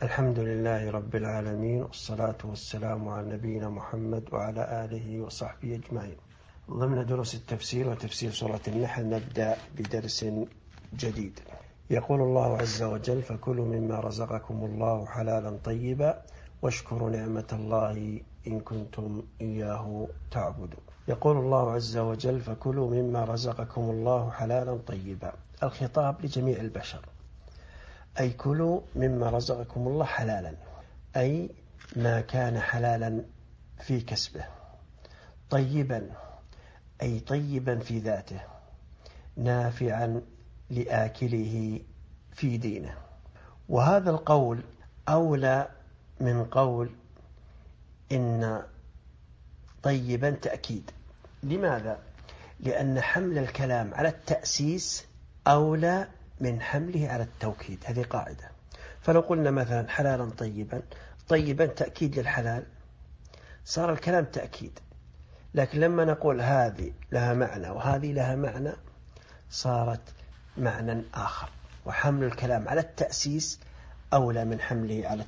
الحمد لله رب العالمين، والصلاة والسلام على نبينا محمد وعلى آله وصحبه أجمعين. ضمن دروس التفسير وتفسير سورة النحل نبدأ بدرس جديد. يقول الله عز وجل: فكلوا مما رزقكم الله حلالا طيبا واشكروا نعمة الله إن كنتم إياه تعبدون. يقول الله عز وجل: فكلوا مما رزقكم الله حلالا طيبا. الخطاب لجميع البشر، أي كلوا مما رزقكم الله حلالا، أي ما كان حلالا في كسبه، طيبا أي طيبا في ذاته، نافعا لآكله في دينه. وهذا القول أولى من قول إن طيبا تأكيد. لماذا؟ لأن حمل الكلام على التأسيس أولى من حمله على التوكيد. هذه قاعدة. فلو قلنا مثلا حلالا طيبا، طيبا تأكيد للحلال، صار الكلام تأكيد. لكن لما نقول هذه لها معنى وهذه لها معنى، صارت معنى آخر. وحمل الكلام على التأسيس أولى من حمله على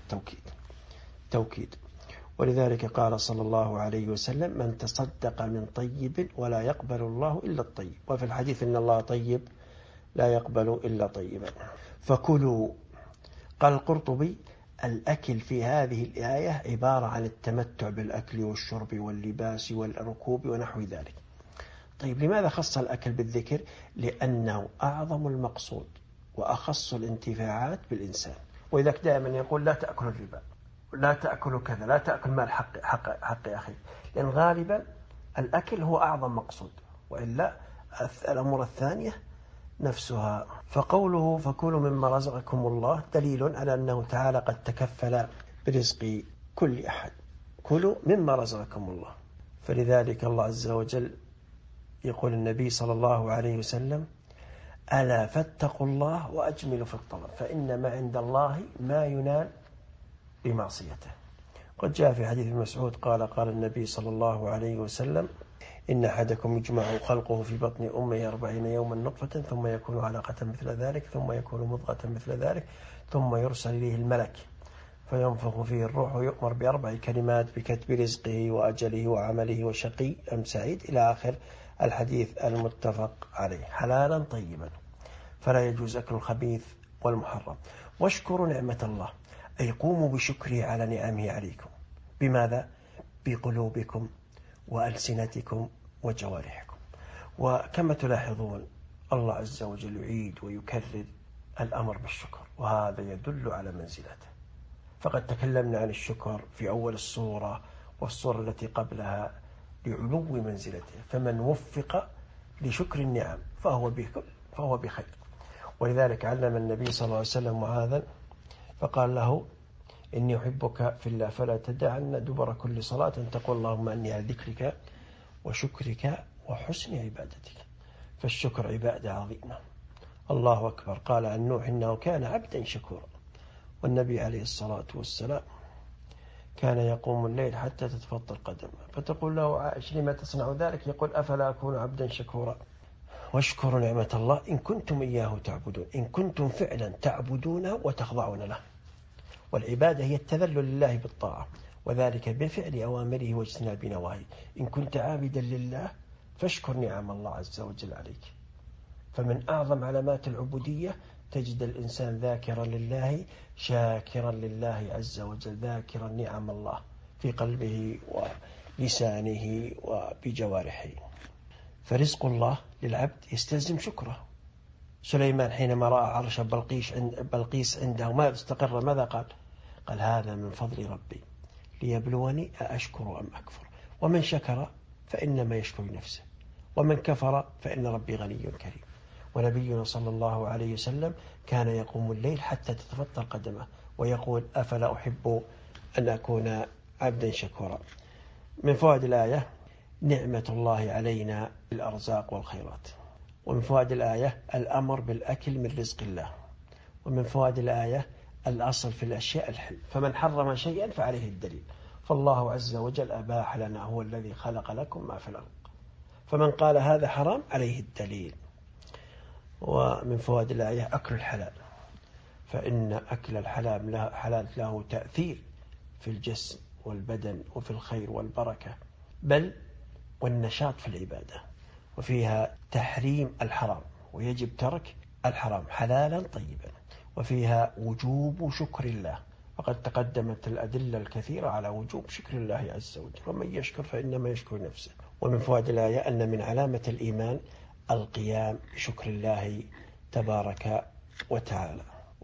توكيد. ولذلك قال صلى الله عليه وسلم: من تصدق من طيب ولا يقبل الله إلا الطيب. وفي الحديث: إن الله طيب لا يقبل إلا طيبا. فكلوا. قال القرطبي: الأكل في هذه الآية عبارة عن التمتع بالأكل والشرب واللباس والركوب ونحو ذلك. طيب، لماذا خص الأكل بالذكر؟ لأنه أعظم المقصود وأخص الانتفاعات بالإنسان. وإذا دائما يقول: لا تأكل الربا، لا تأكل كذا، لا تأكل مال حق أخي، لأن غالبا الأكل هو أعظم مقصود، وإلا الأمور الثانية نفسها. فقوله: فكلوا مما رزقكم الله، دليل على أنه تعالى قد تكفل برزق كل أحد. كلوا مما رزقكم الله. فلذلك الله عز وجل يقول النبي صلى الله عليه وسلم: ألا فاتقوا الله وأجملوا في الطلب، فإن ما عند الله ما ينال بمعصيته. قد جاء في حديث ابن مسعود قال النبي صلى الله عليه وسلم: إن أحدكم يجمع خلقه في بطن أمه 40 يوما نطفة، ثم يكون علقة مثل ذلك، ثم يكون مضغة مثل ذلك، ثم يرسل إليه الملك فينفخ فيه الروح ويؤمر ب4 كلمات: بكتب رزقه وأجله وعمله وشقي أم سعيد، إلى آخر الحديث المتفق عليه. حلالا طيبا، فلا يجوز أكل الخبيث والمحرم. واشكروا نعمة الله، أي قوموا بشكره على نعمه عليكم. بماذا؟ بقلوبكم وألسنتكم وجوارحكم. وكما تلاحظون الله عز وجل يعيد ويكرر الأمر بالشكر، وهذا يدل على منزلته. فقد تكلمنا عن الشكر في أول السورة والسورة التي قبلها لعلو منزلته، فمن وفق لشكر النعم فهو بخير. ولذلك علم النبي صلى الله عليه وسلم معاذا فقال له: إني أحبك في الله، فلا تدعن دبر كل صلاة تقول اللهم أني على ذكرك وشكرك وحسن عبادتك. فالشكر عبادة عظيمة. الله أكبر. قال عن نوح إنه كان عبدا شكورا. والنبي عليه الصلاة والسلام كان يقوم الليل حتى تتفطر قدمه، فتقول له عائشة: لما تصنع ذلك؟ يقول: أفلا أكون عبدا شكورا. واشكروا نعمة الله إن كنتم إياه تعبدون، إن كنتم فعلا تعبدونه وتخضعون له. والعبادة هي التذلل لله بالطاعة، وذلك بفعل أوامره واجتناب نواهيه. إن كنت عابدا لله فاشكر نعم الله عز وجل عليك. فمن أعظم علامات العبودية تجد الإنسان ذاكرا لله شاكرا لله عز وجل، ذاكرا نعم الله في قلبه ولسانه وبجوارحه. فرزق الله للعبد يستلزم شكره. سليمان حينما رأى عرش بلقيس عنده ما استقر ماذا قال؟ قال: هذا من فضل ربي ليبلوني أأشكر أم أكفر. ومن شكر فإنما يشكر نفسه، ومن كفر فإن ربي غني كريم. ونبينا صلى الله عليه وسلم كان يقوم الليل حتى تتفطر قدمه ويقول: أفلا أحب أن أكون عبدا شكورا. من فوائد الآية نعمة الله علينا بالأرزاق والخيرات. ومن فوائد الآية الأمر بالأكل من رزق الله. ومن فوائد الآية الأصل في الأشياء الحل، فمن حرم شيئا فعليه الدليل. فالله عز وجل أباح لنا، هو الذي خلق لكم ما في الأرض، فمن قال هذا حرام عليه الدليل. ومن فوائد الآية أكل الحلال، فإن أكل الحلال له تأثير في الجسم والبدن وفي الخير والبركة بل والنشاط في العبادة، وفيها تحريم الحرام ويجب ترك الحرام حلالا طيبا، وفيها وجوب شكر الله، وقد تقدمت الأدلة الكثيرة على وجوب شكر الله عز وجل، ومن يشكر فإنما يشكر نفسه. ومن فوائد الآية أن من علامة الإيمان القيام بشكر الله تبارك وتعالى.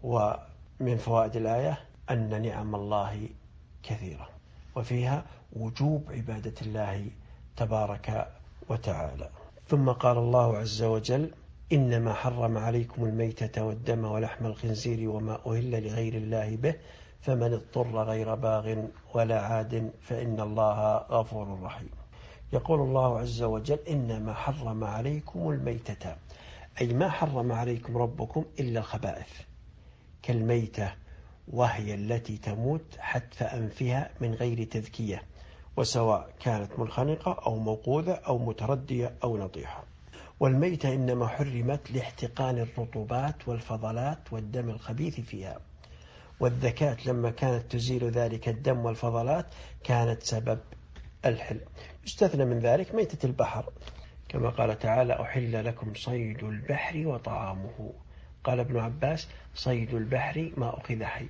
ومن فوائد الآية أن نعم الله كثيرة، وفيها وجوب عبادة الله تبارك وتعالى. ثم قال الله عز وجل: إنما حرم عليكم الميتة والدم ولحم الخنزير وما أهل لغير الله به فمن اضطر غير باغ ولا عاد فإن الله غفور رحيم. يقول الله عز وجل: إنما حرم عليكم الميتة، أي ما حرم عليكم ربكم إلا الخبائث كالميتة، وهي التي تموت حتف أنفها من غير تذكية، وسواء كانت منخنقة أو موقوذة أو متردية أو نطيحة. والميتة إنما حرمت لاحتقان الرطوبات والفضلات والدم الخبيث فيها، والذكاة لما كانت تزيل ذلك الدم والفضلات كانت سبب الحل. يستثنى من ذلك ميتة البحر، كما قال تعالى: أحل لكم صيد البحر وطعامه. قال ابن عباس: صيد البحر ما أخذ حي،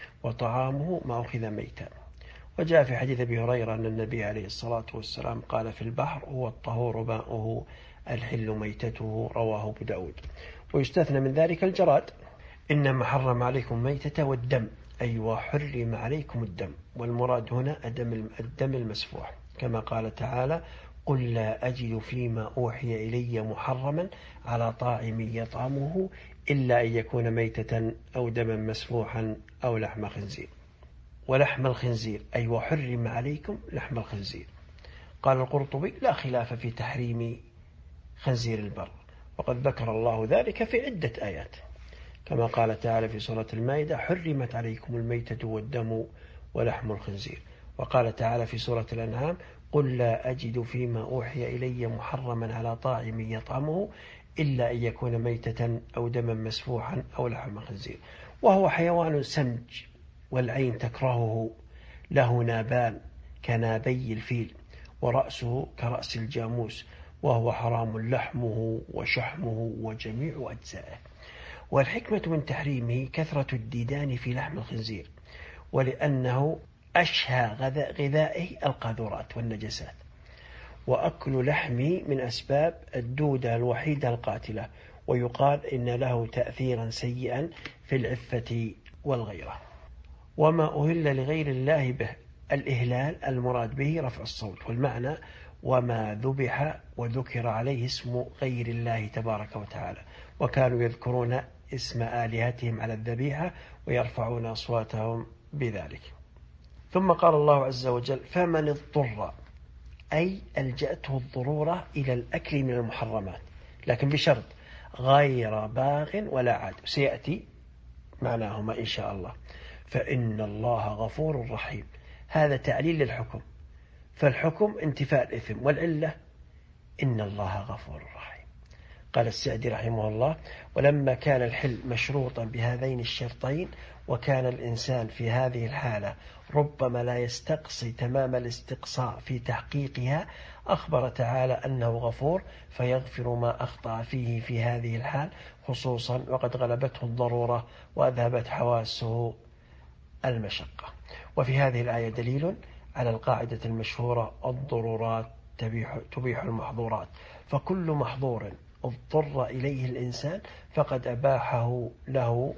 وطعامه ما أخذ ميتا. وجاء في حديث أبي هريرة أن النبي عليه الصلاة والسلام قال: في البحر هو الطهور ماؤه الحل ميتته، رواه أبو داود. ويستثنى من ذلك الجراد: إنما حرم عليكم ميتة والدم، أي وحرم عليكم الدم، والمراد هنا الدم المسفوح، كما قال تعالى: قل لا أجد فيما أوحي إلي محرما على طاعم يطعمه إلا أن يكون ميتة أو دما مسفوحا أو لحم خنزير. ولحم الخنزير أي وحرم عليكم لحم الخنزير. قال القرطبي: لا خلاف في تحريم خنزير البر، وقد ذكر الله ذلك في عدة آيات، كما قال تعالى في سورة المائدة: حرمت عليكم الميتة والدم ولحم الخنزير. وقال تعالى في سورة الأنعام: قل لا أجد فيما أوحي إلي محرما على طاعم يطعمه إلا أن يكون ميتة أو دما مسفوحا أو لحم خنزير. وهو حيوان سمج، والعين تكرهه، له نابان كنابي الفيل، ورأسه كرأس الجاموس، وهو حرام لحمه وشحمه وجميع أجزائه. والحكمة من تحريمه كثرة الديدان في لحم الخنزير، ولأنه أشهى غذائه القاذورات والنجسات، وأكل لحمه من أسباب الدودة الوحيدة القاتلة، ويقال إن له تأثيرا سيئا في العفة والغيرة. وما أهل لغير الله به، الإهلال المراد به رفع الصوت، والمعنى وما ذبح وذكر عليه اسم غير الله تبارك وتعالى، وكانوا يذكرون اسم آلهتهم على الذبيحة ويرفعون أصواتهم بذلك. ثم قال الله عز وجل: فمن اضطر، أي ألجأته الضرورة إلى الأكل من المحرمات، لكن بشرط غير باغ ولا عاد، سيأتي معناهما إن شاء الله. فإن الله غفور رحيم، هذا تعليل للحكم، فالحكم انتفاء الإثم، والعلة إن الله غفور رحيم. قال السعدي رحمه الله: ولما كان الحل مشروطا بهذين الشرطين، وكان الإنسان في هذه الحالة ربما لا يستقصي تمام الاستقصاء في تحقيقها، أخبر تعالى أنه غفور فيغفر ما أخطأ فيه في هذه الحال، خصوصا وقد غلبته الضرورة وأذهبت حواسه المشقة. وفي هذه الآية دليل على القاعدة المشهورة: الضرورات تبيح المحظورات، فكل محظور اضطر إليه الإنسان فقد أباحه له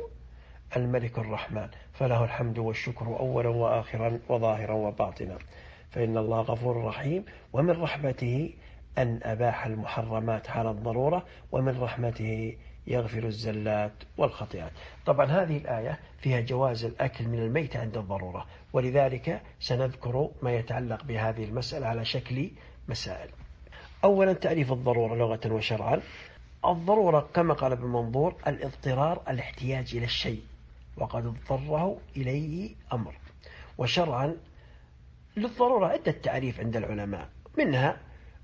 الملك الرحمن، فله الحمد والشكر أولا وآخرا وظاهرا وباطنا. فإن الله غفور رحيم، ومن رحمته أن أباح المحرمات حال الضرورة، ومن رحمته يغفر الزلات والخطيئات. طبعا هذه الآية فيها جواز الأكل من الميت عند الضرورة، ولذلك سنذكر ما يتعلق بهذه المسألة على شكل مسائل. أولا تعريف الضرورة لغة وشرعا. الضرورة كما قال ابن منظور: الاضطرار، الاحتياج إلى الشيء وقد اضطره إليه أمر. وشرعا للضرورة عدة تعريف عند العلماء، منها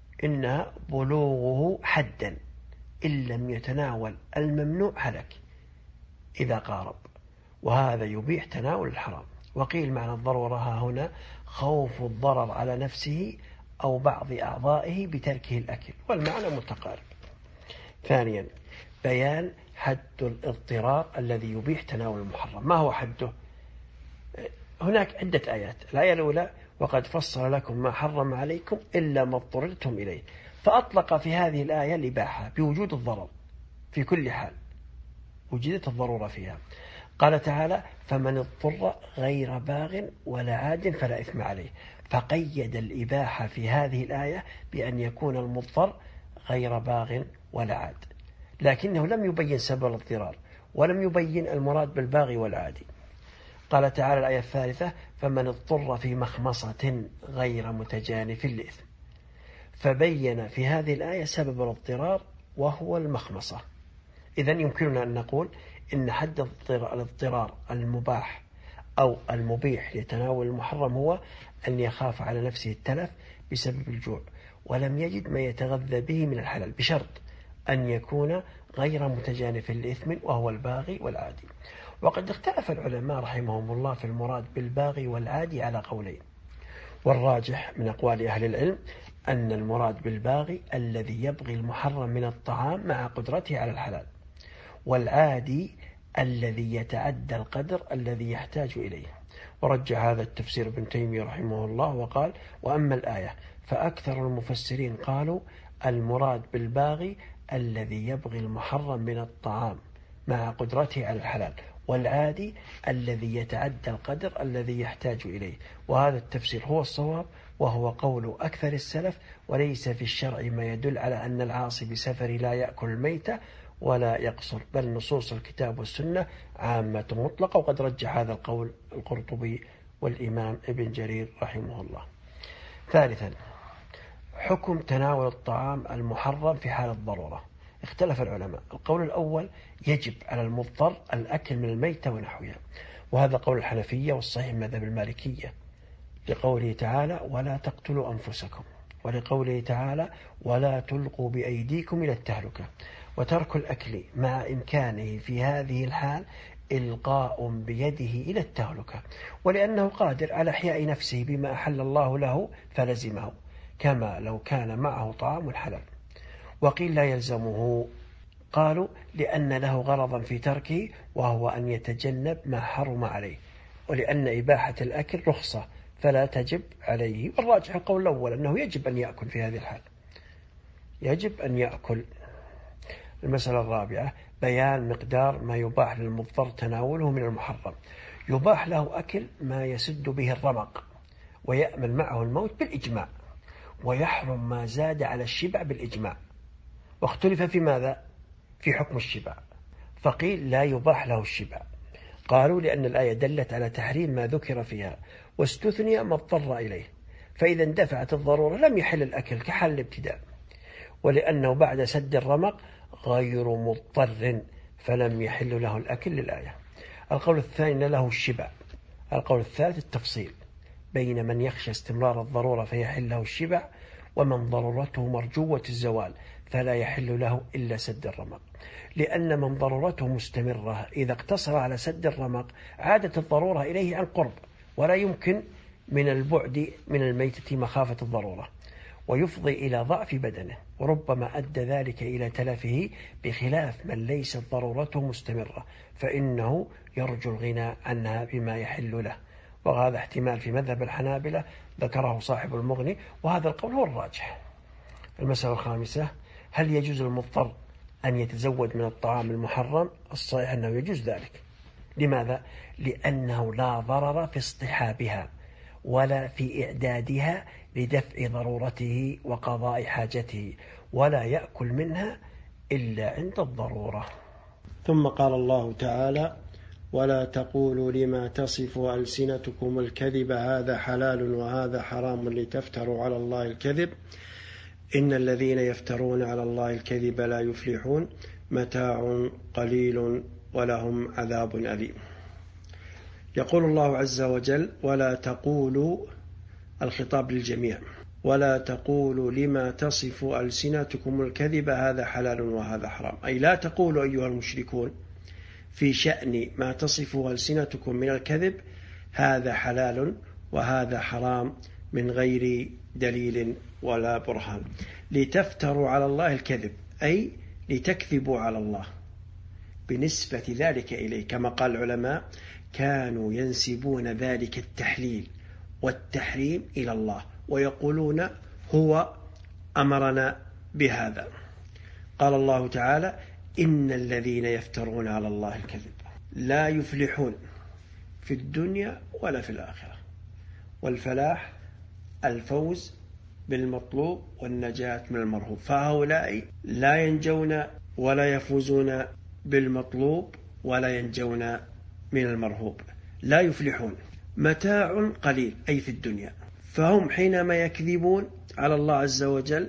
إنها بلوغه حدا إن لم يتناول الممنوع هلك إذا قارب، وهذا يبيح تناول الحرام. وقيل معنى الضرورة هنا خوف الضرر على نفسه أو بعض أعضائه بتركه الأكل، والمعنى متقارب. ثانيا بيان حد الاضطرار الذي يبيح تناول المحرم. ما هو حده؟ هناك عدة آيات. الآية الأولى وقد فصل لكم ما حرم عليكم إلا ما اضطررتم إليه، فأطلق في هذه الآية الإباحة بوجود الضرر في كل حال وجدت الضرورة فيها. قال تعالى فمن اضطر غير باغ ولا عاد فلا إثم عليه، فقيد الإباحة في هذه الآية بأن يكون المضطر غير باغ ولا عاد، لكنه لم يبين سبب الاضطرار ولم يبين المراد بالباغي والعادي. قال تعالى الآية الثالثة فمن اضطر في مخمصة غير متجانف لإثم، فبين في هذه الآية سبب الاضطرار وهو المخمصة. إذن يمكننا أن نقول إن حد الاضطرار المباح أو المبيح لتناول المحرم هو أن يخاف على نفسه التلف بسبب الجوع ولم يجد ما يتغذى به من الحلال، بشرط أن يكون غير متجانف للإثم وهو الباغي والعادي. وقد اختلف العلماء رحمهم الله في المراد بالباغي والعادي على قولين، والراجح من أقوال أهل العلم أن المراد بالباغي الذي يبغي المحرم من الطعام مع قدرته على الحلال، والعادي الذي يتعدى القدر الذي يحتاج إليه. ورجع هذا التفسير ابن تيمية رحمه الله وقال وأما الآية فأكثر المفسرين قالوا المراد بالباغي الذي يبغي المحرم من الطعام مع قدرته على الحلال، والعادي الذي يتعدى القدر الذي يحتاج إليه. وهذا التفسير هو الصواب وهو قول أكثر السلف، وليس في الشرع ما يدل على أن العاصي بسفر لا يأكل الميتة ولا يقصر، بل نصوص الكتاب والسنة عامة مطلقة. وقد رجح هذا القول القرطبي والإمام ابن جرير رحمه الله. ثالثا حكم تناول الطعام المحرم في حال الضرورة. اختلف العلماء. القول الأول يجب على المضطر الأكل من الميتة ونحوها، وهذا قول الحنفية والصحيح مذهب المالكية، لقوله تعالى ولا تقتلوا أنفسكم، ولقوله تعالى ولا تلقوا بأيديكم إلى التهلكة. وترك الأكل مع إمكانه في هذه الحال إلقاء بيده إلى التهلكة، ولأنه قادر على إحياء نفسه بما أحل الله له فلزمه، كما لو كان معه طعام حلال. وقيل لا يلزمه، قالوا لأن له غرضا في تركه وهو أن يتجنب ما حرم عليه، ولأن إباحة الأكل رخصة فلا تجب عليه. والراجح القول الأول أنه يجب أن يأكل في هذه الحال، يجب أن يأكل. المسألة الرابعة بيان مقدار ما يباح للمضطر تناوله من المحرم. يباح له أكل ما يسد به الرمق ويأمن معه الموت بالإجماع، ويحرم ما زاد على الشبع بالإجماع. واختلف في ماذا؟ في حكم الشبع، فقيل لا يباح له الشبع، قالوا لأن الآية دلت على تحريم ما ذكر فيها واستثني ما اضطر إليه، فإذا اندفعت الضرورة لم يحل الأكل كحال الابتداء، ولأنه بعد سد الرمق غير مضطر فلم يحل له الأكل للآية. القول الثاني له الشبع. القول الثالث التفصيل بين من يخشى استمرار الضرورة فيحل له الشبع، ومن ضرورته مرجوة الزوال فلا يحل له إلا سد الرمق، لأن من ضرورته مستمرة إذا اقتصر على سد الرمق عادت الضرورة إليه عن قرب، ولا يمكن من البعد من الميتة مخافة الضرورة، ويفضي إلى ضعف بدنه، وربما أدى ذلك إلى تلفه، بخلاف من ليست ضرورته مستمرة فإنه يرجو الغنى عنها بما يحل له. وهذا احتمال في مذهب الحنابلة ذكره صاحب المغني، وهذا القول هو الراجح. المسألة الخامسة هل يجوز للمضطر أن يتزود من الطعام المحرم؟ الصحيح أنه يجوز ذلك. لماذا؟ لأنه لا ضرر في اصطحابها ولا في إعدادها لدفع ضرورته وقضاء حاجته، ولا يأكل منها إلا عند الضرورة. ثم قال الله تعالى ولا تقولوا لما تصف ألسنتكم الكذب هذا حلال وهذا حرام لتفتروا على الله الكذب إن الذين يفترون على الله الكذب لا يفلحون متاع قليل ولهم عذاب أليم. يقول الله عز وجل ولا تقولوا، الخطاب للجميع، ولا تقولوا لما تصف ألسنتكم الكذب هذا حلال وهذا حرام، أي لا تقولوا أيها المشركون في شأن ما تصفه ألسنتكم من الكذب هذا حلال وهذا حرام من غير دليل ولا برهان، لتفتروا على الله الكذب، أي لتكذبوا على الله بنسبة ذلك إليه، كما قال العلماء كانوا ينسبون ذلك التحليل والتحريم إلى الله ويقولون هو أمرنا بهذا. قال الله تعالى إن الذين يفترون على الله الكذب لا يفلحون في الدنيا ولا في الآخرة. والفلاح الفوز بالمطلوب والنجاة من المرهوب، فهؤلاء لا ينجون ولا يفوزون بالمطلوب ولا ينجون من المرهوب، لا يفلحون. متاع قليل أي في الدنيا، فهم حينما يكذبون على الله عز وجل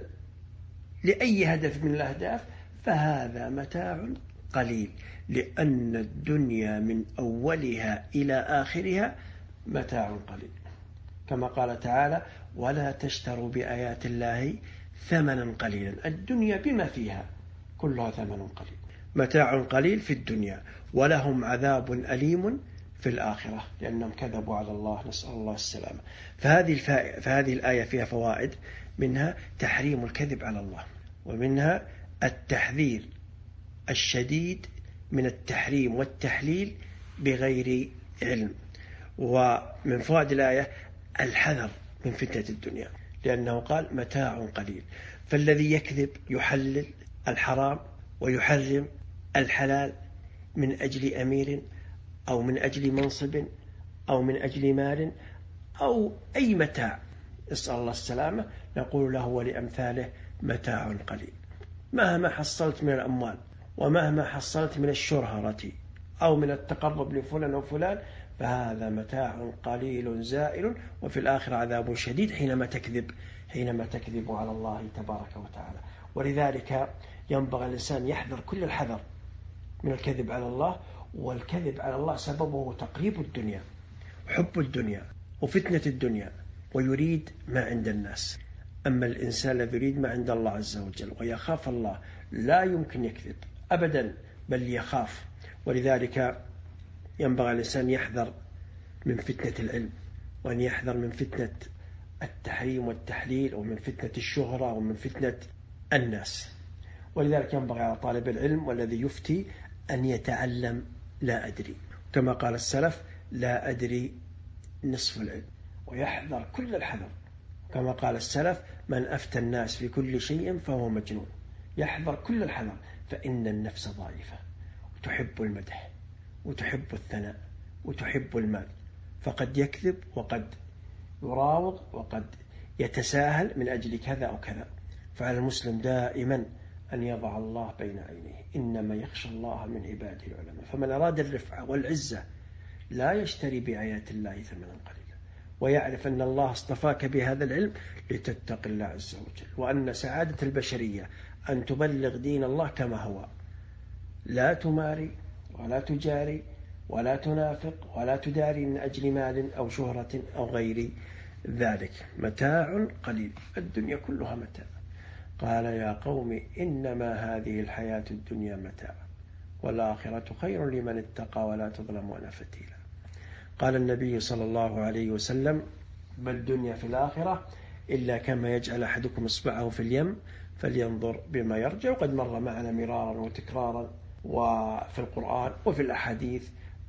لأي هدف من الأهداف فهذا متاع قليل، لأن الدنيا من أولها إلى آخرها متاع قليل، كما قال تعالى ولا تشتروا بآيات الله ثمنا قليلا. الدنيا بما فيها كلها ثمن قليل، متاع قليل في الدنيا ولهم عذاب أليم في الآخرة لأنهم كذبوا على الله، نسأل الله السلامة. فهذه الآية فيها فوائد، منها تحريم الكذب على الله، ومنها التحذير الشديد من التحريم والتحليل بغير علم، ومن فوائد الآية الحذر من فتنة الدنيا، لأنه قال متاع قليل. فالذي يكذب يحلل الحرام ويحرم الحلال من أجل أمير أو من أجل منصب أو من أجل مال أو أي متاع، نسأل الله السلامة، نقول له ولأمثاله متاع قليل. مهما حصلت من الأموال ومهما حصلت من الشهرة أو من التقرب لفلان أو فلان فهذا متاع قليل زائل، وفي الآخرة عذاب شديد حينما تكذب على الله تبارك وتعالى. ولذلك ينبغي الإنسان يحذر كل الحذر من الكذب على الله، والكذب على الله سببه تقريب الدنيا، حب الدنيا وفتنة الدنيا، ويريد ما عند الناس. أما الإنسان الذي يريد ما عند الله عز وجل ويخاف الله لا يمكن يكذب أبدا، بل يخاف. ولذلك ينبغي الإنسان يحذر من فتنة العلم، وأن يحذر من فتنة التحريم والتحليل، ومن فتنة الشهرة، ومن فتنة الناس. ولذلك ينبغي على طالب العلم والذي يفتي أن يتعلم لا أدري، كما قال السلف لا أدري نصف العلم، ويحذر كل الحذر، كما قال السلف من أفتى الناس في كل شيء فهو مجنون. يحذر كل الحذر، فإن النفس ضعيفة وتحب المدح وتحب الثناء وتحب المال، فقد يكذب وقد يراوغ وقد يتساهل من أجل كذا أو كذا. فعلى المسلم دائما أن يضع الله بين عينيه، إنما يخشى الله من عباده العلماء. فمن أراد الرفعة والعزة لا يشتري بآيات الله ثمنا قليلا، ويعرف أن الله اصطفاك بهذا العلم لتتق الله عز وجل، وأن سعادة البشرية أن تبلغ دين الله كما هو، لا تماري ولا تجاري ولا تنافق ولا تداري من أجل مال أو شهرة أو غير ذلك. متاع قليل، الدنيا كلها متاع. قال يا قوم إنما هذه الحياة الدنيا متاع والآخرة خير لمن اتقى ولا تظلمون فتيلا. قال النبي صلى الله عليه وسلم ما الدنيا في الآخرة إلا كما يجعل أحدكم إصبعه في اليم فلينظر بما يرجع. وقد مر معنا مرارا وتكرارا وفي القرآن وفي الأحاديث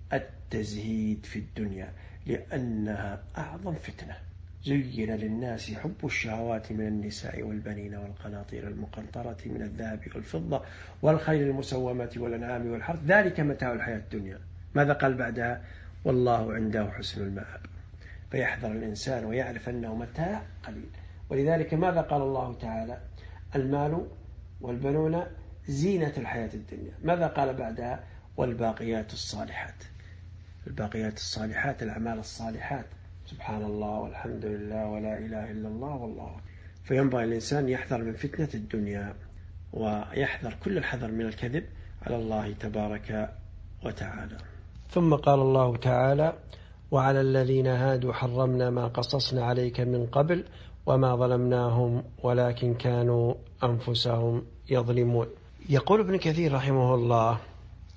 التزهيد في الدنيا، لأنها أعظم فتنة. زين للناس حب الشهوات من النساء والبنين والقناطير المقنطرة من الذهب والفضة والخيل المسومة والأنعام والحرث ذلك متاع الحياة الدنيا. ماذا قال بعدها؟ والله عنده حسن المآب. فيحذر الإنسان ويعرف أنه متاع قليل. ولذلك ماذا قال الله تعالى؟ المال والبنون زينة الحياة الدنيا. ماذا قال بعدها؟ والباقيات الصالحات. الباقيات الصالحات الأعمال الصالحات، سبحان الله والحمد لله ولا إله إلا الله والله. فينبغي الإنسان يحذر من فتنة الدنيا ويحذر كل الحذر من الكذب على الله تبارك وتعالى. ثم قال الله تعالى وعلى الذين هادوا حرمنا ما قصصنا عليك من قبل وما ظلمناهم ولكن كانوا أنفسهم يظلمون. يقول ابن كثير رحمه الله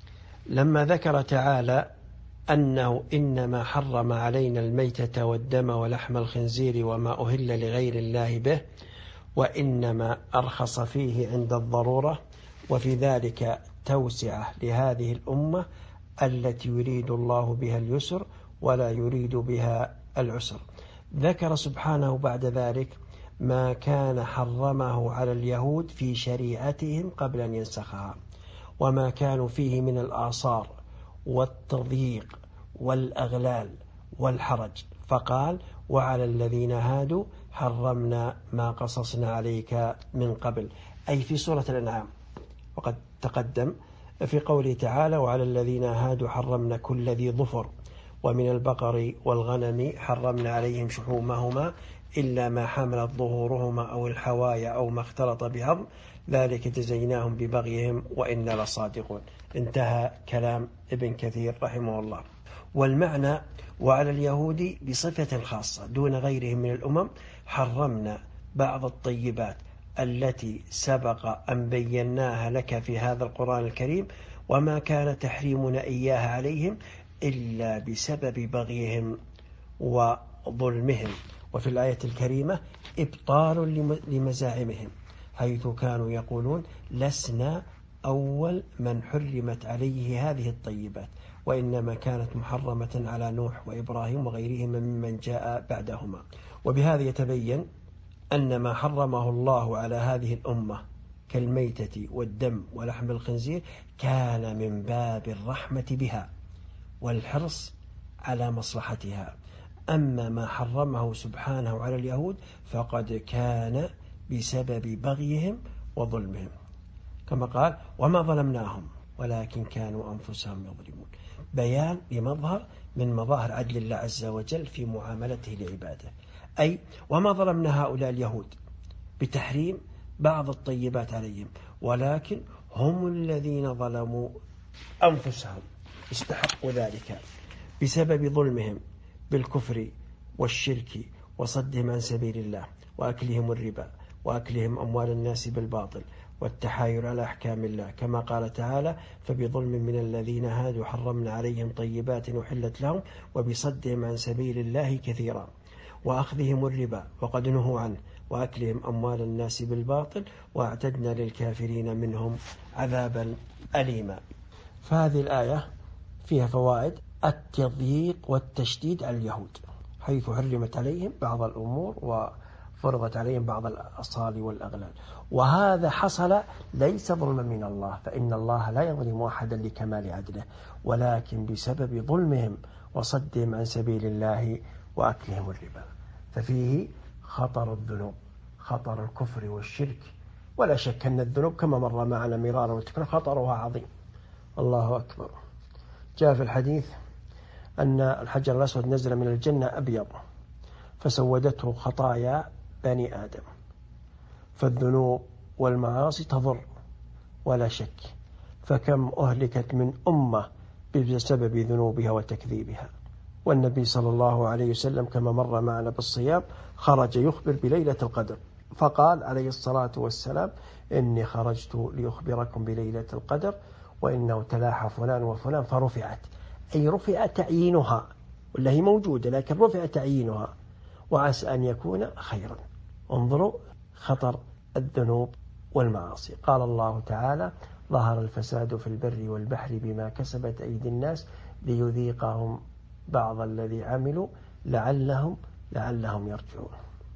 لما ذكر تعالى أنه إنما حرم علينا الميتة والدم ولحم الخنزير وما أهل لغير الله به، وإنما أرخص فيه عند الضرورة، وفي ذلك توسعة لهذه الأمة التي يريد الله بها اليسر ولا يريد بها العسر. ذكر سبحانه بعد ذلك ما كان حرمه على اليهود في شريعتهم قبل أن ينسخها، وما كانوا فيه من الآثار والتضييق والأغلال والحرج، فقال وعلى الذين هادوا حرمنا ما قصصنا عليك من قبل، أي في سورة الأنعام. وقد تقدم في قوله تعالى وعلى الذين هادوا حرمنا كل ذي ظفر، ومن البقر والغنم حرمنا عليهم شحومهما إلا ما حملت ظهورهما أو الحوايا أو ما اختلط بعظم ذلك جزيناهم ببغيهم وإنا لصادقون. انتهى كلام ابن كثير رحمه الله. والمعنى وعلى اليهود بصفة خاصة دون غيرهم من الأمم حرمنا بعض الطيبات التي سبق أن بيناها لك في هذا القرآن الكريم، وما كان تحريمنا إياها عليهم إلا بسبب بغيهم وظلمهم. وفي الآية الكريمة إبطال لمزاعمهم، حيث كانوا يقولون لسنا أول من حرمت عليه هذه الطيبات، وإنما كانت محرمة على نوح وإبراهيم وغيرهم ممن جاء بعدهما. وبهذا يتبين أن ما حرمه الله على هذه الأمة كالميتة والدم ولحم الخنزير كان من باب الرحمة بها والحرص على مصلحتها. أما ما حرمه سبحانه على اليهود فقد كان بسبب بغيهم وظلمهم، كما قال وما ظلمناهم ولكن كانوا أنفسهم يظلمون، بيان لمظهر من مظاهر عدل الله عز وجل في معاملته لعباده. أي وما ظلمنا هؤلاء اليهود بتحريم بعض الطيبات عليهم، ولكن هم الذين ظلموا أنفسهم، استحقوا ذلك بسبب ظلمهم بالكفر والشرك وصدهم عن سبيل الله وأكلهم الربا وأكلهم أموال الناس بالباطل والتحايل على أحكام الله، كما قال تعالى فبظلم من الذين هادوا حرمنا عليهم طيبات أحلت لهم وبصدهم عن سبيل الله كثيرا وأخذهم الربا وقد نهوا عنه وأكلهم أموال الناس بالباطل وأعتدنا للكافرين منهم عذابا أليما. فهذه الآية فيها فوائد التضييق والتشديد على اليهود، حيث حرمت عليهم بعض الأمور وفرضت عليهم بعض الأصال والأغلال، وهذا حصل ليس ظلما من الله، فإن الله لا يظلم أحدا لكمال عدله، ولكن بسبب ظلمهم وصدهم عن سبيل الله وأكلهم الربا. ففيه خطر الذنوب، خطر الكفر والشرك، ولا شك أن الذنوب كما مر معنا مرارا وتكرارا خطرها عظيم. الله أكبر. جاء في الحديث أن الحجر الأسود نزل من الجنة أبيض فسودته خطايا بني آدم، فالذنوب والمعاصي تضر ولا شك، فكم أهلكت من أمة بسبب ذنوبها وتكذيبها. والنبي صلى الله عليه وسلم كما مر معنا بالصيام خرج يخبر بليلة القدر، فقال عليه الصلاة والسلام إني خرجت لأخبركم بليلة القدر وإنه تلاحى فلان وفلان فرفعت، أي رفع تعيينها، ولا هي موجودة لكن رفع تعيينها، وعسى أن يكون خيرا. انظروا خطر الذنوب والمعاصي. قال الله تعالى ظهر الفساد في البر والبحر بما كسبت أيدي الناس ليذيقهم بعض الذي عملوا لعلهم يرجعون.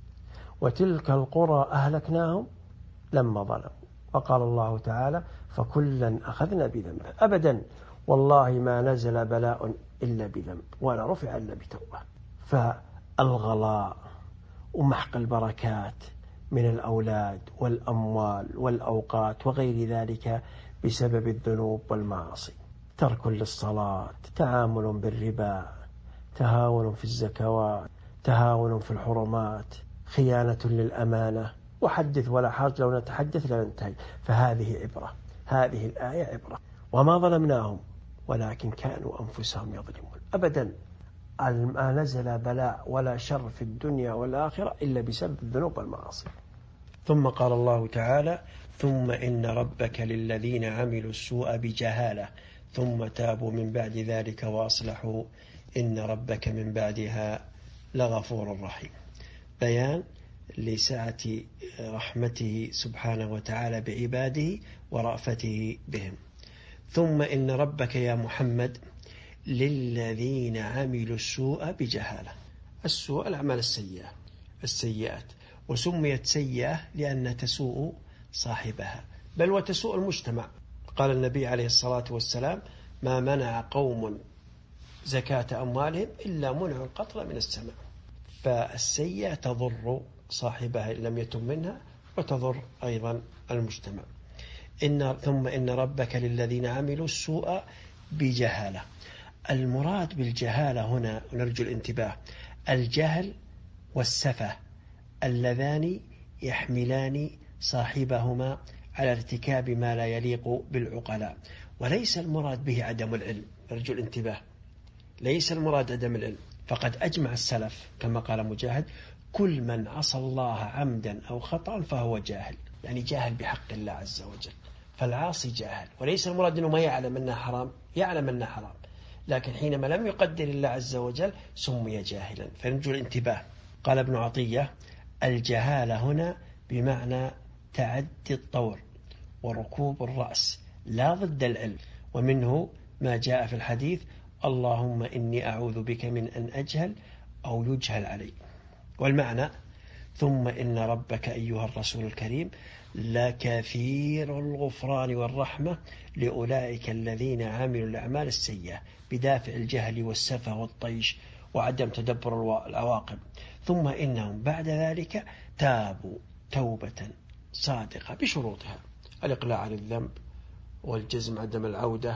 وتلك القرى أهلكناهم لما ظلموا. وقال الله تعالى فكلا أخذنا بذنب. أبدا والله ما نزل بلاء إلا بذنب ولا رفع إلا بتوبة. فالغلاء ومحق البركات من الأولاد والأموال والأوقات وغير ذلك بسبب الذنوب والمعاصي، ترك للصلاة، تعامل بالربا، تهاون في الزكوات، تهاون في الحرمات، خيانة للأمانة، وحدث ولا حرج لو نتحدث لا ننتهي. فهذه عبرة، هذه الآية عبرة. وما ظلمناهم ولكن كانوا أنفسهم يظلمون. أبدا ما نزل بلاء ولا شر في الدنيا والآخرة إلا بسبب الذنوب والمعاصي. ثم قال الله تعالى ثم إن ربك للذين عملوا السوء بجهالة ثم تابوا من بعد ذلك وأصلحوا إن ربك من بعدها لغفور رحيم. بيان لسعة رحمته سبحانه وتعالى بعباده ورأفته بهم. ثم إن ربك يا محمد للذين عملوا السوء بجهالة. السوء الأعمال السيئات، وسميت سيئة لأن تسوء صاحبها بل وتسوء المجتمع. قال النبي عليه الصلاة والسلام: ما منع قوم زكاة أموالهم إلا منعوا القطر من السماء. فالسيئة تضر صاحبها إن لم يتم منها، وتضر أيضا المجتمع. ثم إن ربك للذين عملوا السوء بجهالة. المراد بالجهالة هنا نرجو الانتباه: الجهل والسفة اللذان يحملان صاحبهما على ارتكاب ما لا يليق بالعقلاء، وليس المراد به عدم العلم. نرجو الانتباه، ليس المراد عدم العلم، فقد أجمع السلف كما قال مجاهد: كل من عصى الله عمدا أو خطأ فهو جاهل، يعني جاهل بحق الله عز وجل. فالعاصي جاهل، وليس المراد أنه ما يعلم أنها حرام، يعلم أنها حرام، لكن حينما لم يقدر الله عز وجل سمي جاهلا. فنرجو الانتباه. قال ابن عطية: الجهالة هنا بمعنى تعدي الطور وركوب الرأس، لا ضد العلم. ومنه ما جاء في الحديث: اللهم إني أعوذ بك من أن أجهل أو يجهل علي. والمعنى: ثم إن ربك أيها الرسول الكريم لكثير الغفران والرحمة لأولئك الذين عملوا الأعمال السيئة بدافع الجهل والسفة والطيش وعدم تدبر العواقب. ثم إنهم بعد ذلك تابوا توبة صادقة بشروطها: الإقلاع عن الذنب، والجزم عدم العودة،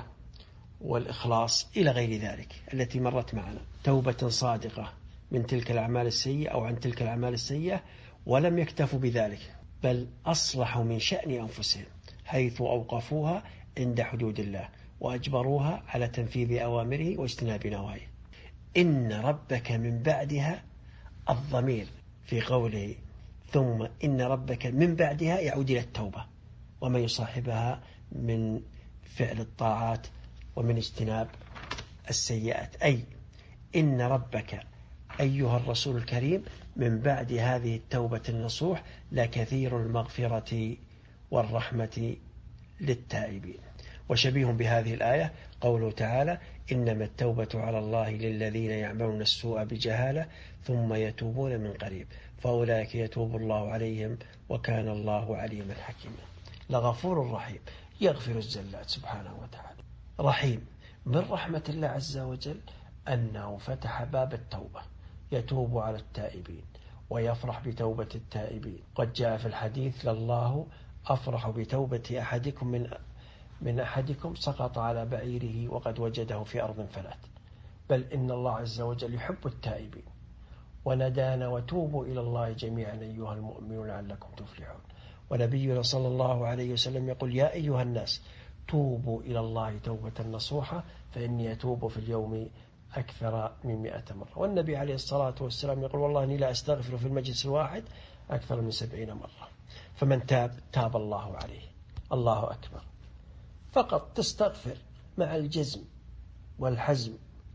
والإخلاص إلى غير ذلك التي مرت معنا. توبة صادقة من تلك الأعمال السيئة أو عن تلك الأعمال السيئة، ولم يكتفوا بذلك بل أصلحوا من شأن أنفسهم حيث أوقفوها عند حدود الله وأجبروها على تنفيذ أوامره واجتناب نواهيه. إن ربك من بعدها، الضمير في قوله ثم إن ربك من بعدها يعود إلى التوبة وما يصاحبها من فعل الطاعات ومن اجتناب السيئات. أي إن ربك أيها الرسول الكريم من بعد هذه التوبة النصوح لكثير المغفرة والرحمة للتائبين. وشبيه بهذه الآية قوله تعالى: إنما التوبة على الله للذين يعملون السوء بجهالة ثم يتوبون من قريب فأولئك يتوب الله عليهم وكان الله عليما حكيما. لغفور رحيم يغفر الزلات سبحانه وتعالى. رحيم من رحمة الله عز وجل أنه فتح باب التوبة، يتوب على التائبين ويفرح بتوبة التائبين. قد جاء في الحديث: لله أفرح بتوبة أحدكم من أحدكم سقط على بعيره وقد وجده في أرض فلات. بل إن الله عز وجل يحب التائبين وندانا: وتوبوا إلى الله جميعا أيها المؤمنون لعلكم تفلحون. ونبينا صلى الله عليه وسلم يقول: يا أيها الناس توبوا إلى الله توبة نصوحة فإني أتوب في اليوم أكثر من 100 مرة. والنبي عليه الصلاة والسلام يقول: والله إني لا أستغفر في المجلس الواحد أكثر من 70 مرة. فمن تاب الله عليه. الله أكبر. فقط تستغفر مع الجزم والحزم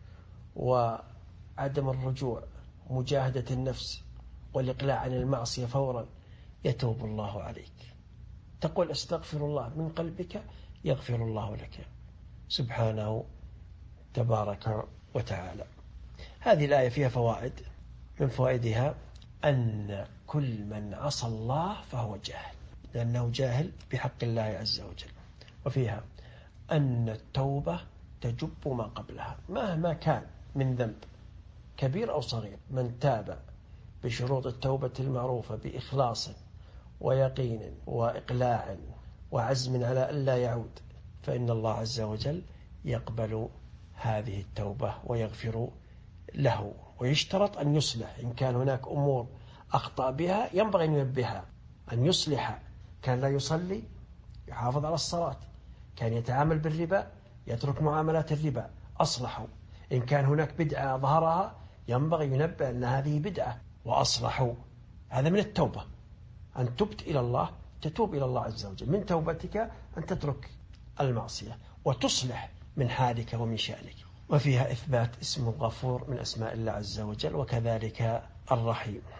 وعدم الرجوع ومجاهدة النفس والإقلاع عن المعصية فورا، يتوب الله عليك. تقول أستغفر الله من قلبك يغفر الله لك سبحانه تبارك وتعالى. هذه الآية فيها فوائد. من فوائدها أن كل من عصى الله فهو جاهل، لأنه جاهل بحق الله عز وجل. وفيها أن التوبة تجب ما قبلها مهما كان من ذنب كبير أو صغير. من تاب بشروط التوبة المعروفة بإخلاص ويقين وإقلاع وعزم على ألا يعود، فإن الله عز وجل يقبل هذه التوبة ويغفر له. ويشترط أن يصلح. إن كان هناك أمور أخطأ بها ينبغي أن ينبهها، أن يصلح. كان لا يصلي يحافظ على الصلاة، كان يتعامل بالربا يترك معاملات الربا، أصلحوا. إن كان هناك بدعة ظهرها ينبغي ينبه أن هذه بدعة وأصلحوا. هذا من التوبة، أن تبت إلى الله، تتوب إلى الله عز وجل. من توبتك أن تترك المعصية وتصلح من حالك ومن شأنك. وفيها إثبات اسم الغفور من أسماء الله عز وجل، وكذلك الرحيم.